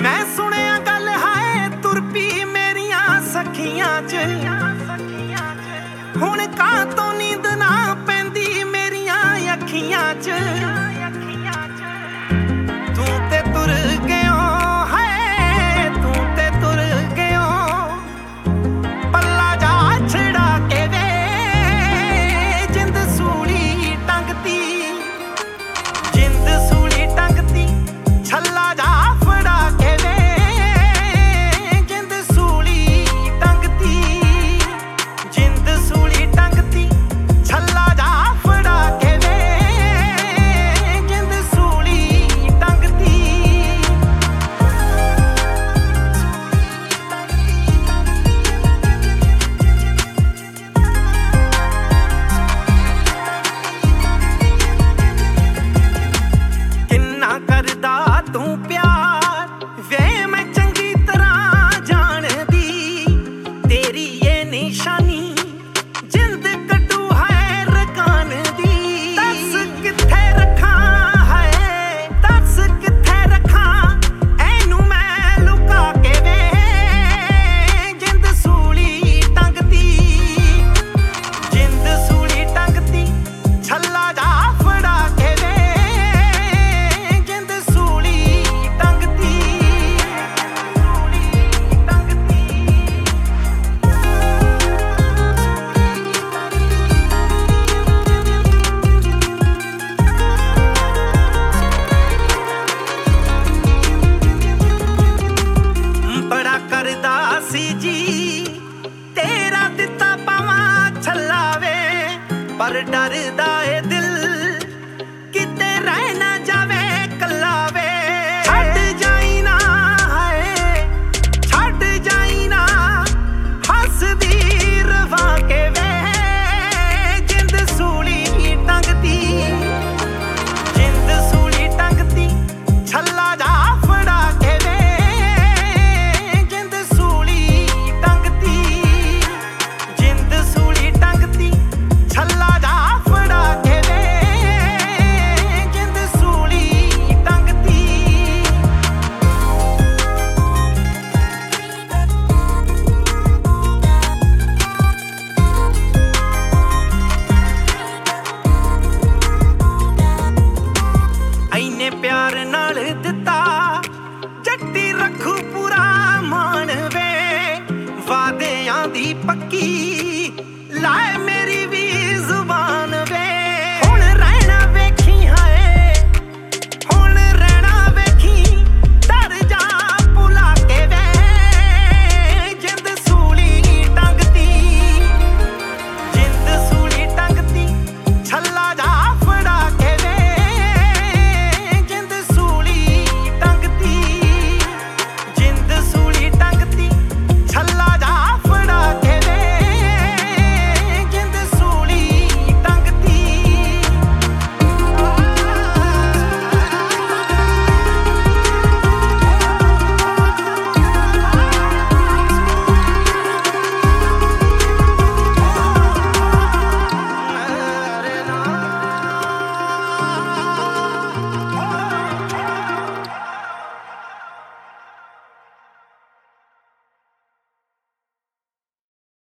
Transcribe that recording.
मैं सुनिया गल हाय तुर पी मेरिया सखियां च हुण कातों नींद ना पैंदी मेरिया अखियां च तू ते तुर गयो है तू ते तुर गयो पल्ला जा छड़ा के वे जिंद सूली टंगती जिंद सूली टंगती छल्ला जा फड़ा के वे जिंद सूली टंगती जिंद सूली टंगती छल्ला जा फड़ा के वे जिंद सूली टंगती किन्ना करदा तू प्यार वे मैं चंगी तरह जानदी तेरी ये निशानी जिंद कटू है रकान दी दस किथे रखा है दस किथे रखा एनू मैं लुका के वे जिंद सूली टंगती जिंद सूली टंगती छल्ला जा फड़ा के वे जिंद सूली टंगती बड़ा करदा सी जी तेरा दिता पावा छल्ला वे पर डरदा